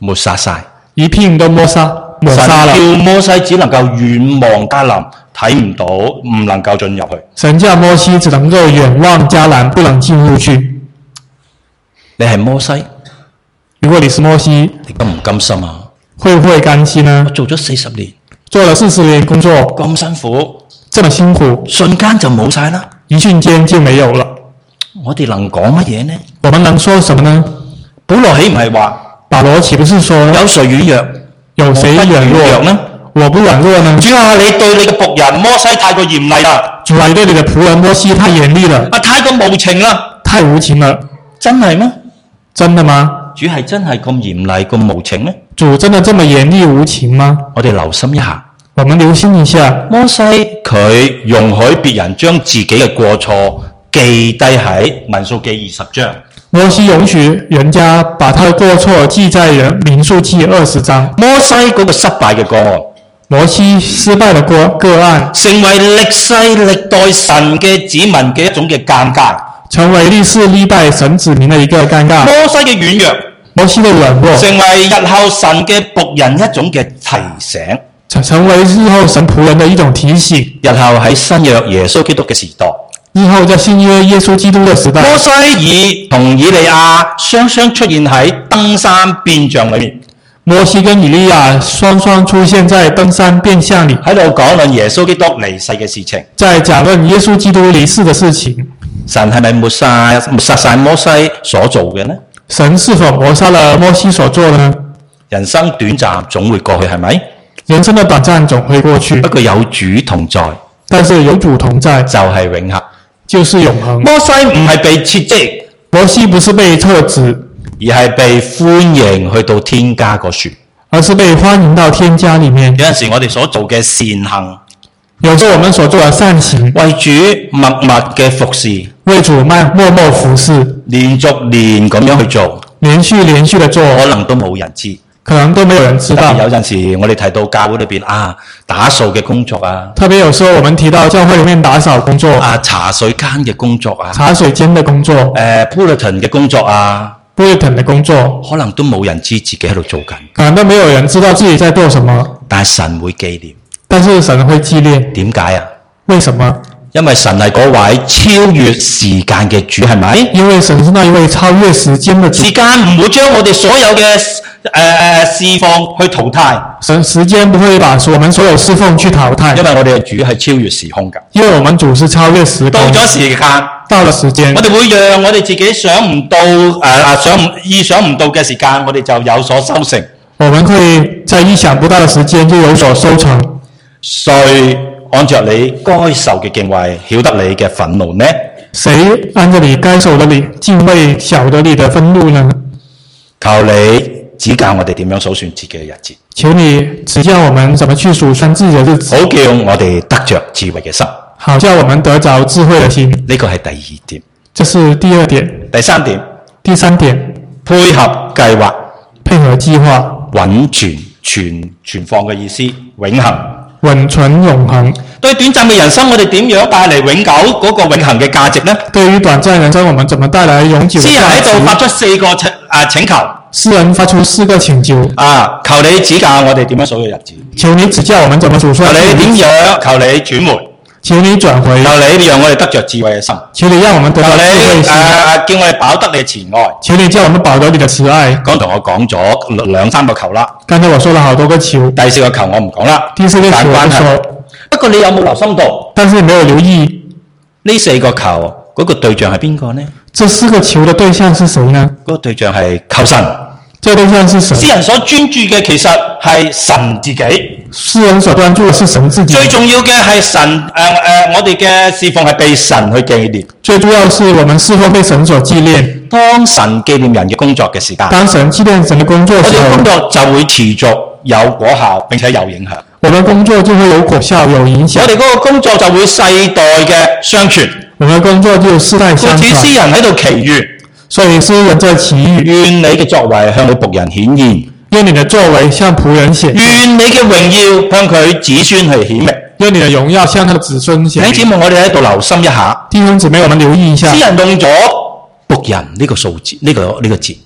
抹殺晒。 一片都抹殺抹殺了。 神叫摩西只能夠遠望迦南，睇唔到，唔能夠進入去。 神叫摩西只能夠遠望迦南，不能進入去。 你係摩西， 如果你是摩西， 你甘唔甘心啊？ 會不會甘心呢？ 我做咗四十年， 做了四十年工作， 咁辛苦， 這麼辛苦， 瞬間就冇晒啦。 一瞬間就沒有了。 我哋能講乜嘢呢？ 我們能說什麼呢？ 保羅豈唔係話保羅豈不是說有誰軟弱？ 有誰軟弱呢？ 我不軟弱呢？ 主啊，你對你嘅僕人摩西太過嚴厲啦！ 主啊，你對你的僕人摩西太嚴厲了， 啊，太過無情啦！ 太無情了。 真係咩？ 真的嗎？ 主係真係咁嚴厲咁無情咩？ 主真的這麼嚴厲無情嗎？ 我哋留心一下。 我們留心一下， 摩西佢容許別人將自己嘅過錯記低喺民數記二十章。 摩西容許人家把他的過錯記在民數記二十章。 摩西嗰個失敗嘅個案， 摩西失敗的個個案， 成為歷世歷代神嘅子民嘅一種嘅尷尬， 成為歷世歷代神子民的一個尷尬。 摩西嘅軟弱， 摩西的軟弱， 成為日後神嘅僕人一種嘅提醒， 成為日後神僕人的一種提醒。 日後喺新約耶穌基督嘅時代， 日後在新約耶穌基督的時代， 摩西以同以利亞雙雙出現喺登山變像裏面。 摩西跟以利亞雙雙出現在登山變像裏， 喺度講論耶穌基督離世嘅事情， 在講論耶穌基督離世的事情。 神係咪抹殺抹殺晒摩西所做嘅呢？ 神是否抹殺了摩西所做的呢？ 人生短暫總會過去，係咪？ 人生的短暫總會過去， 不過有主同在， 但是有主同在就係永恆， 就是永恆。 摩西唔係被撤職， 摩西不是被撤職， 而係被歡迎去到天家個樹。 而是被歡迎到天家裏面。 有陣時我哋所做嘅善行， 有時候我們所做的善行， 為主默默嘅服侍， 為主默默服侍， 連續年咁樣去做， 連續連續的做， 可能都冇人知， 可能都沒有人知道。 有陣時我哋提到教會裏邊啊，打掃嘅工作啊， 特別有時候我們提到教會裏面打掃工作啊，茶水間嘅工作啊， 茶水間的工作，誒、 呃、bulletin 嘅工作啊。 bulletin 的工作， 可能都冇人知自己喺度做緊， 可能都沒有人知道自己在做什麼， 但係神會紀念。 但是神會紀念， 點解啊？ 為什麼？ 因為神係嗰位超越時間嘅主，係咪？ 因為神是那一位超越時間的主。 時間唔會將我哋所有嘅誒誒侍奉去淘汰。 神時間不會把我們所有侍奉去淘汰， 因為我哋嘅主係超越時空㗎。 因為我們主是超越時空。 到咗時間， 到了時間， 我哋會讓我哋自己想唔到誒誒想唔意想唔到嘅時間，我哋就有所收成。 我們會在意想不到的時間就有所收成。 誰按着你該受嘅敬畏，曉得你嘅憤怒呢？ 誰按着你該受的你敬畏，曉得你的憤怒呢？ 求你指教我哋點樣數算自己嘅日子。 求你指教我們怎麼去數算自己的日子， 好叫我哋得着智慧嘅心。 好叫我們得着智慧的心。 呢個係第二點。 這是第二點。 第三點。 第三點， 配合計劃。 配合計劃。 穩存存存放嘅意思，永恆。 穩存永恆。 對短暫嘅人生，我哋點樣帶嚟永久嗰個永恆嘅價值呢？ 對於短暫人生，我們怎麼帶來永久嘅價值？詩人喺度發出四個請啊請求。 詩人發出四個請求。 啊，求你指教我哋點樣數嘅日子。 求你指教我們怎麼數算。 求你點樣？求你轉回。 求你轉回。 求你讓我哋得着智慧嘅心。 求你讓我們得着智慧嘅心。 誒叫我哋飽得你嘅慈愛。 求你叫我們飽得你的慈愛。 剛才我講咗兩三個求啦。 剛才我說了好多個求。 第四個求我唔講啦。 第四個求我不說。 不過你有冇留心到？ 但是你沒有留意呢四個求嗰個對象係邊個呢？ 這四個求的對象是誰呢？ 嗰個對象係求神。 這個對象是神。詩人所專注嘅其實係神自己。 詩人所專注嘅是神自己。 最重要嘅係神誒誒、呃呃，我哋嘅侍奉係被神去紀念。 最主要是我們侍奉被神所紀念。 當神紀念人嘅工作嘅時間， 當神紀念神嘅工作嘅時候， 我哋工作就會持續有果效，並且有影響。 我們工作就會有果效，有影響。 我哋嗰個工作就會世代嘅相傳。 我們工作就世代相傳。 故此詩人喺度祈願， 所以詩人在祈願， 願你嘅作為向你僕人顯現， 願你的作為向僕人顯現， 願你嘅榮耀向佢子孫去顯明， 願你的榮耀向他的子孫顯明。 弟兄姊妹，我哋喺度留心一下。 弟兄姊妹，我們留意一下。 詩人用咗僕人呢個數字，呢、這個呢、這個字，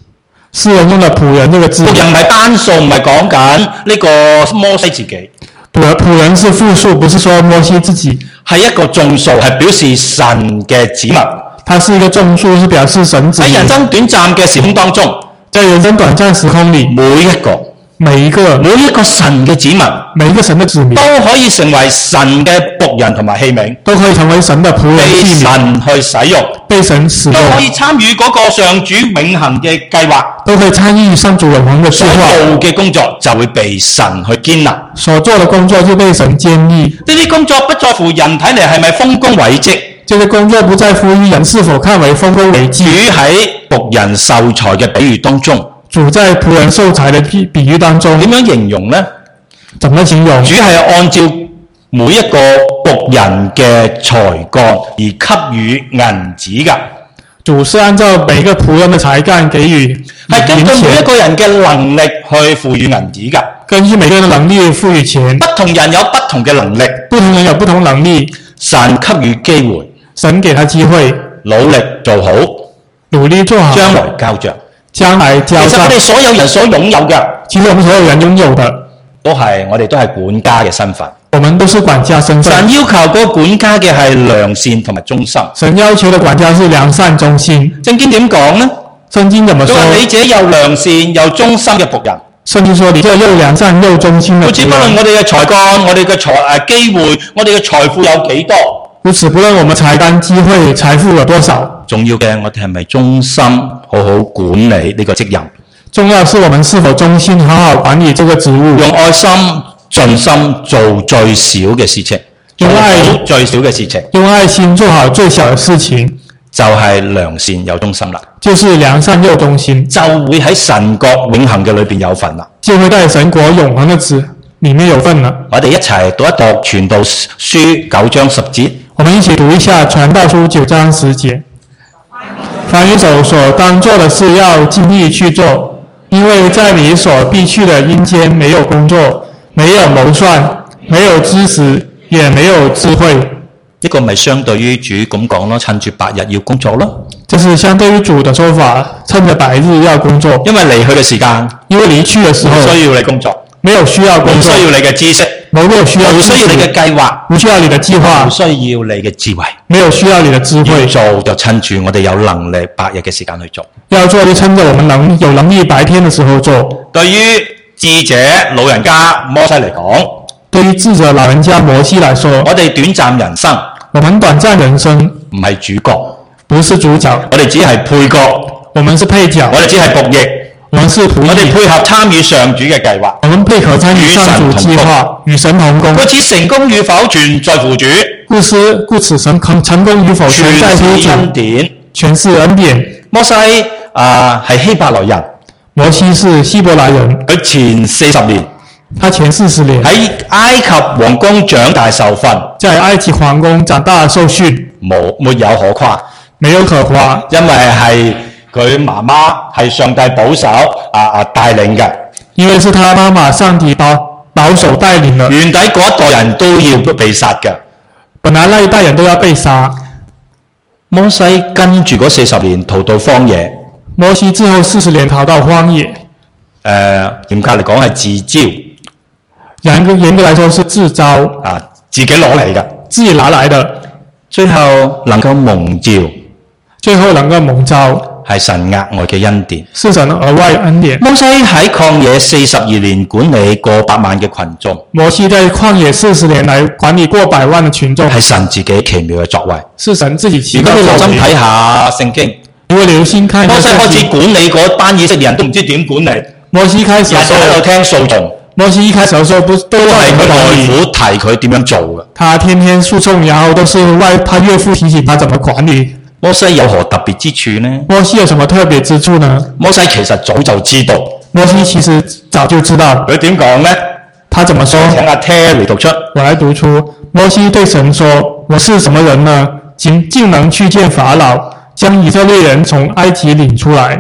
詩人用了僕人這個字， 僕人唔係單數，唔係講緊呢個摩西自己， 僕僕人是複數，不是說摩西自己， 係一個眾數，係表示神嘅子民。 它是一個眾數，是表示神子民。 喺人生短暫嘅時空當中， 在人生短暫時空裏， 每一個每一個每一個神嘅子民， 每一個神的子民都可以成為神嘅僕人同埋器皿， 都可以成為神的僕人被器皿， 神去使用， 被神使都用， 可以參與嗰個上主永恆嘅計劃。 都可以參與上主永恆的計所劃。 做嘅工作就會被神去建立。呢所做的工作就被神建立。 啲工作不在乎人睇嚟係咪豐功偉績， 這個工作不在乎於人是否看為豐功偉主績。 喺僕人受財嘅比喻當中， 主在僕人受財的比比喻當中， 點樣形容呢？ 怎麼形容？ 主係按照每一個僕人嘅才幹而給予銀子㗎， 主是按照每個僕人的才幹給予係根銀據每一錢， 個人嘅能力去賦予銀子㗎。 根據每個人的能力賦予錢。 不同人有不同嘅能力， 不同人有不同能力， 神給予機會， 神給他機會， 努力做好， 努力做好， 將來交着。 將來交其實我賬。 哋所有人所擁有嘅， 其實我們所有人擁有的， 都係我哋都係管家嘅身份。 我們都是管家身份。 神要求嗰個管家嘅係良善同埋忠心。 神要求的管家是良善忠心。 聖經點講呢？ 聖經怎麼說？ 佢話你這又良善又忠心嘅僕人， 聖經說你這又良善又忠心的故此不僕人。 論我哋嘅才幹、我哋嘅財誒機會、我哋嘅財富有幾多， 如此不論我們才幹、機會、財富有多少， 重要嘅我哋係咪忠心，好好管理呢個職任， 重要是我們是否忠心，好好管理這個職務， 用愛心盡心做最少嘅事情， 用愛做好最少嘅事情， 用愛心做好最小的事情， 就係良善又忠心啦， 就是良善又忠心， 就會喺神國永恆嘅裏邊有份啦。 就會在神國永恆的子裡面有份了。 我哋一齊讀一讀《傳道書》九章十節。 我們一起讀一下《傳道書》九章十節。凡你手所當做的事，要盡力去做，因為在你所必去的陰間沒有工作，沒有謀算，沒有知識，也沒有智慧。 呢個咪相對於主咁講咯，趁住白日要工作咯。 這是相對於主的說法，趁着白日要工作， 因為離去嘅時間， 因為離去的時候唔需要你工作， 沒有需要工作， 唔需要你嘅知識， 沒有需要唔需要你嘅計劃， 不需要你的計唔劃， 需要你嘅智慧。 沒有需要你的智要慧。 做就趁住我哋有能力白日嘅時間去做。 要做就趁着我們能有能力白天的時候做。 對於智者老人家摩西嚟講， 對於智者老人家摩西來說， 我哋短暫人生我們短暫人生唔係主角， 不是主角， 我哋只係配角， 我們是配角我，哋只係僕役， 我們是僕我哋役， 配合參與上主嘅計劃。 我們配合參與上主計劃，與神同工。 故此成功與否全在乎主， 故此，故此神成成功與否全在乎全是恩主， 典。 全是恩典。 摩西啊係希伯來人， 摩西是希伯來人， 佢前四十年他前四十年喺埃及皇宮長大受訓， 在埃及皇宮長大受訓， 冇沒有可誇， 沒有可誇， 因為係佢媽媽係上帝保守啊啊帶領嘅， 因為是他媽媽上帝保保守帶領的。 原底嗰一代人都要被殺嘅。 本來那一代人都要被殺， 摩西跟住嗰四十年逃到荒野， 摩西之後四十年逃到荒野， 誒嚴格嚟講係自招嚴格嚴格來說是自招， 啊，自己攞嚟嘅， 自己拿來的， 最後能夠蒙召最後能夠蒙召， 係神額外嘅恩典。 是神額外恩典。 摩西喺曠野四十二年管理過百萬嘅群眾， 摩西在曠野四十年來管理過百萬的群眾， 係神自己奇妙嘅作為。 是神自己奇如果你留妙的作為。 心睇下聖經， 如果留心看一摩西開始下聖經， 管理嗰班以色列人都唔知點管理， 摩西開始日日的時候， 喺度聽訴訟， 摩西一開始的時候不都都係佢係管理， 外父提佢點樣做嘅。 他天天訴訟，然後都是外他岳父提醒他怎麼管理。 摩西有何特別之處呢？ 摩西有什麼特別之處呢？ 摩西其實早就知道， 摩西其實早就知道， 佢點講呢？ 他怎麼說？ 請阿 Terry 讀出。 我來讀出，摩西對神說：“我是什麼人呢？竟竟能去見法老，將以色列人從埃及領出來。”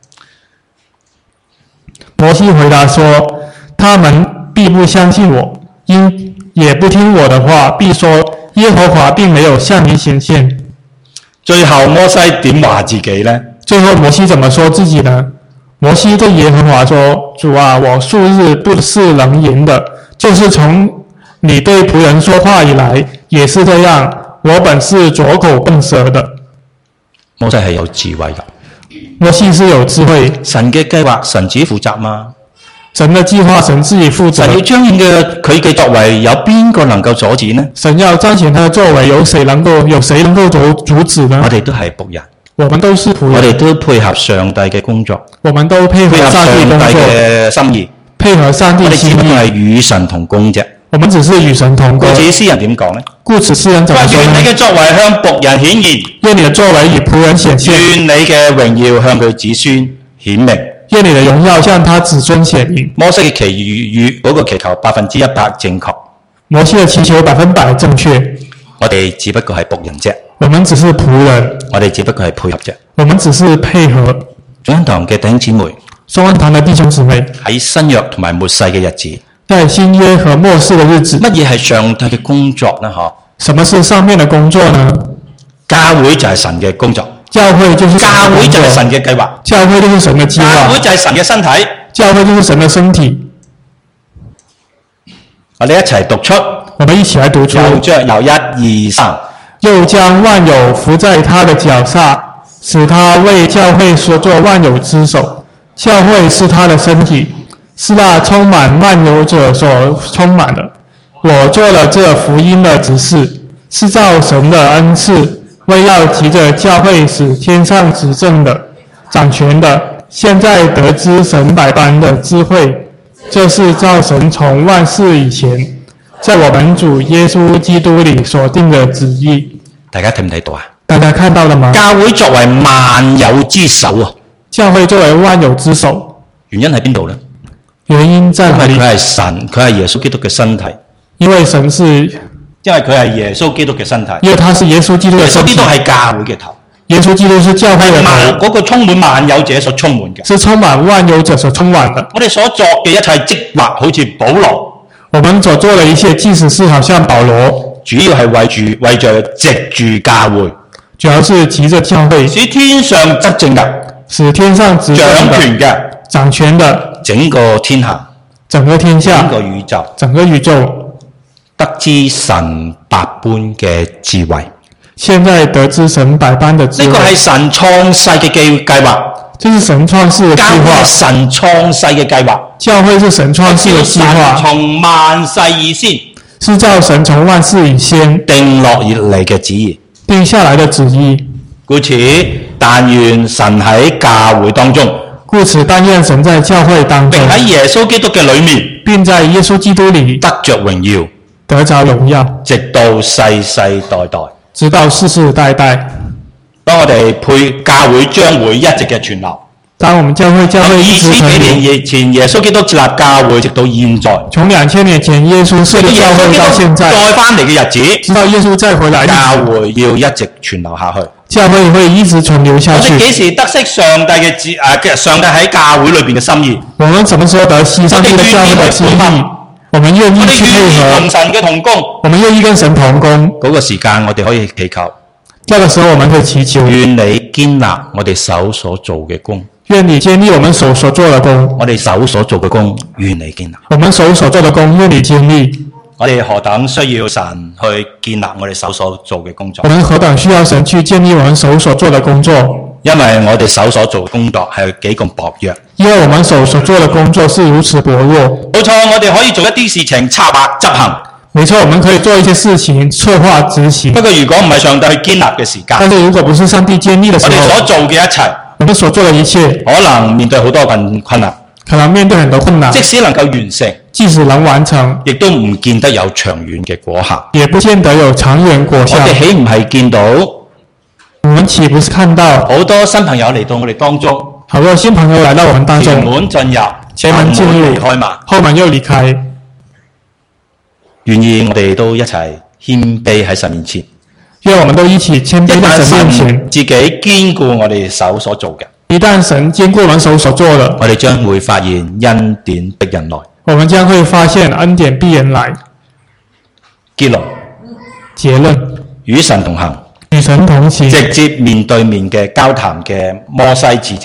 摩西回答說：“他們必不相信我，因也不聽我的話，必說耶和華並沒有向你顯現。” 最後摩西點話自己呢？ 最後摩西怎麼說自己呢？ 摩西对耶和华说：“主啊，我素日不是能言的，就是从你对仆人说话以來，也是這樣。我本是拙口笨舌的。” 摩西係有智慧㗎。 摩西是有智慧。 神嘅計劃，神自己負責嘛？ 神的計劃，神自己負責。 神要彰顯嘅佢嘅作為，有邊個能夠阻止呢？ 神要彰顯他的作為，有誰能夠有誰能夠阻阻止呢？ 我哋都係僕人， 我們都是僕人， 我哋都配合上帝嘅工作， 我們都配合上帝工作嘅心意， 配合上帝心意。 我哋只不過係與神同工啫。 我們只是與神同工。 故此詩人點講呢？ 故此詩人怎麼說呢？ 願你嘅作為向僕人顯現， 願你的作為與僕人顯現。 願你嘅榮耀向佢子孫顯明。 願你的榮耀向他子孫顯明。 摩西嘅祈禱嗰個祈求百分之一百正確。 摩西嘅祈求百分百正確。 我哋只不過係僕人啫。 我們只是僕人。 我哋只不過係配合啫。 我們只是配合。 中恩堂嘅弟兄姊妹， 中恩堂嘅弟兄姊妹， 喺新約同埋末世嘅日子， 在新約和末世嘅日子， 乜嘢係上帝嘅工作呢？嗬？ 什麼是上面嘅工作呢？ 教會就係神嘅工作。 教會就是教會就係神嘅計劃， 教會就是神嘅計劃， 教會就係神嘅身體， 教會就是神嘅身體。 我哋一齊讀出， 我們一起來讀出。 又將由一二三， 又將萬有伏在他的腳下，使他為教會所作萬有之首。教會是他的身體，是那充滿萬有者所充滿的。我做了這福音的執事，是照神的恩賜，為要急着教會使天上執政的、掌權的，現在得知神百般的智慧，這是照神從萬世以前，在我們主耶穌基督裏所定的旨意。 大家睇唔睇到啊？ 大家看到了嗎？ 教會作為萬有之首啊！ 教會作為萬有之首， 原因喺邊度呢？ 原因在哪裏？ 因為佢係神，佢係耶穌基督嘅身體。 因為神是， 因為佢係耶穌基督嘅身體。 因為他是耶穌基督嘅身體。 耶穌基督係教會嘅頭。 耶穌基督是教會嘅頭。 嗰個充滿萬有者所充滿嘅。 是充滿萬有者所充滿的。 我哋所作嘅一切積劃，好似保羅。 我們所做的一切，即使是好像保羅， 主要係為住為着藉住教會， 主要是急着教會， 使天上執政嘅， 使天上執政掌權嘅， 掌權的， 整個天下， 整個天下， 整個宇宙， 整個宇宙， 得知神百般嘅智慧。 現在得知神百般的智慧。 呢個係神創世嘅計計劃。 這是神創世的計劃。 教會係神創世嘅計劃。 教會是神創世的計劃。 從萬世以先， 是照神從萬世以先定落而嚟嘅旨意。 定下來的旨意。 故此，但願神喺教會當中。 故此，但願神在教會當中， 並喺耶穌基督嘅裏面， 並在耶穌基督裏得着榮耀， 得着榮耀， 直到世世代代。 直到世世代代。 當我哋配教會將會一直嘅存留。 當我們教會教會一直存留。 二千年前耶穌基督設立教會，直到現在。 從兩千年前耶穌設立教會到現在。 再翻嚟嘅日子， 直到耶穌再回來， 教會要一直存留下去。 教會會一直存留下去。 我哋幾時得悉上帝嘅旨誒嘅上帝喺教會裏邊嘅心意？ 我們什麼時候得悉上帝的教會的心意？我們願意去配合。 同神嘅同工。 我們願意跟神同工。 嗰個時間我哋可以祈求。 那個時候我們會祈求。 願你堅立我哋手所做嘅工。 願你堅立我們手所做的工。 我哋手所做嘅工，願你堅立。 我們手所做的工，願你堅立。 我哋何等需要神去建立我哋手所做嘅工作。 我們何等需要神去建立我們手所做的工作。 因為我哋手所做嘅工作係幾咁薄弱。 因為我們手所做的工作是如此薄弱。 冇錯，我哋可以做一啲事情策劃執行。 沒錯，我們可以做一些事情策劃執行。 不過如果唔係上帝去建立嘅時間， 但是如果不是上帝建立的時候， 我哋所做嘅一切， 我們所做的一切， 可能面對好多困困難， 可能面對很多困難。 即使能夠完成， 即使能完成， 亦都唔見得有長遠嘅果效， 也不見得有長遠果效。 我哋豈唔係見到？ 我們豈不是看到好多新朋友嚟到我哋當中？ 好多新朋友來到我們當中， 前門進入， 前門進入， 離開嘛， 後門又離開。 願意我哋都一齊謙卑喺神面前， 願我們都一起謙卑在神面前， 自己堅固我哋手所做嘅。 一旦神堅固我們手所做的， 我哋將會發現恩典逼人來。 我們將會發現恩典逼人來。 結論， 結論， 與神同行， 與神同行， 直接面對面嘅交談嘅摩西使者。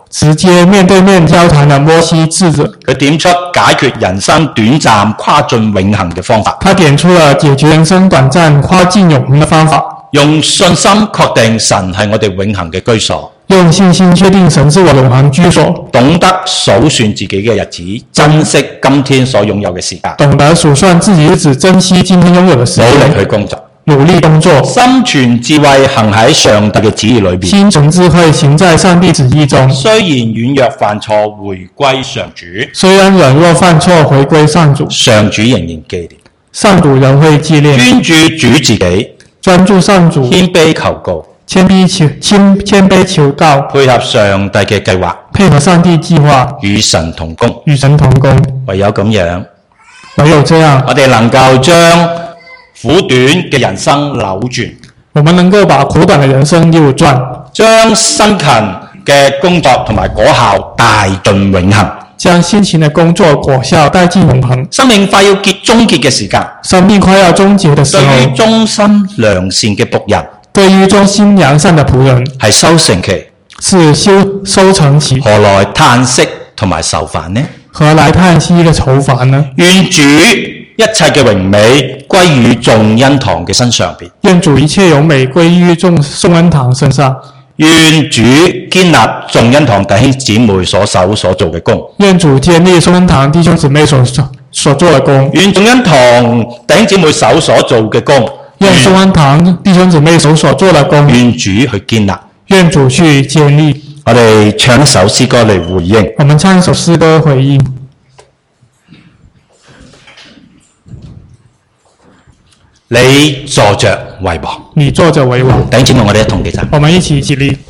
直接面對面交談的摩西智者， 佢點出解決人生短暫跨進永恆嘅方法， 他點出了解決人生短暫跨進永恆的方法， 用信心確定神係我哋永恆嘅居所， 用信心確定神是我永恆居所， 懂得數算自己嘅日子，珍惜今天所擁有嘅時間， 懂得數算自己日子，珍惜今天擁有的時努力間， 去工作， 努力工作， 心存智慧行喺上帝嘅旨意裏邊。 心存智慧行在上帝旨意中。 雖然軟弱犯錯，回歸上主， 雖然軟弱犯錯，回歸上主， 上主仍然紀念， 上主仍會紀念。 專注主自己， 專注上主， 謙卑求告， 謙卑求謙謙卑求告， 配合上帝嘅計劃， 配合上帝計劃， 與神同工。 與神同工。 唯有咁樣， 唯有這樣， 我哋能夠將苦短嘅人生扭轉， 我們能夠把苦短的人生扭轉， 將辛勤嘅工作同埋果效帶進永恆。 將辛勤的工作果效帶進永恆。 生命快要結終結嘅時間， 生命快要終結的時對於候， 忠心良善嘅僕人， 對於忠心良善的僕人， 係收成期， 是收收成期， 何來嘆息同埋愁煩呢？ 何來嘆息的愁煩呢？ 願主一切嘅榮美歸於眾恩堂嘅身上邊， 願主一切榮美歸於眾眾恩堂身上。 願主堅立眾恩堂弟兄姊妹所手所做嘅工， 願主建立眾恩堂弟兄姊妹所所做的工。 願眾恩堂弟兄姊妹手所做嘅工， 願眾恩堂弟兄姊妹手所做的工， 願主去堅立。 願主去建立。 我哋唱一首詩歌嚟回應。 我們唱一首詩歌回應。 你坐着為王， 你坐着為王。 弟兄姊妹，我哋一同祈禱。 我們一起起立。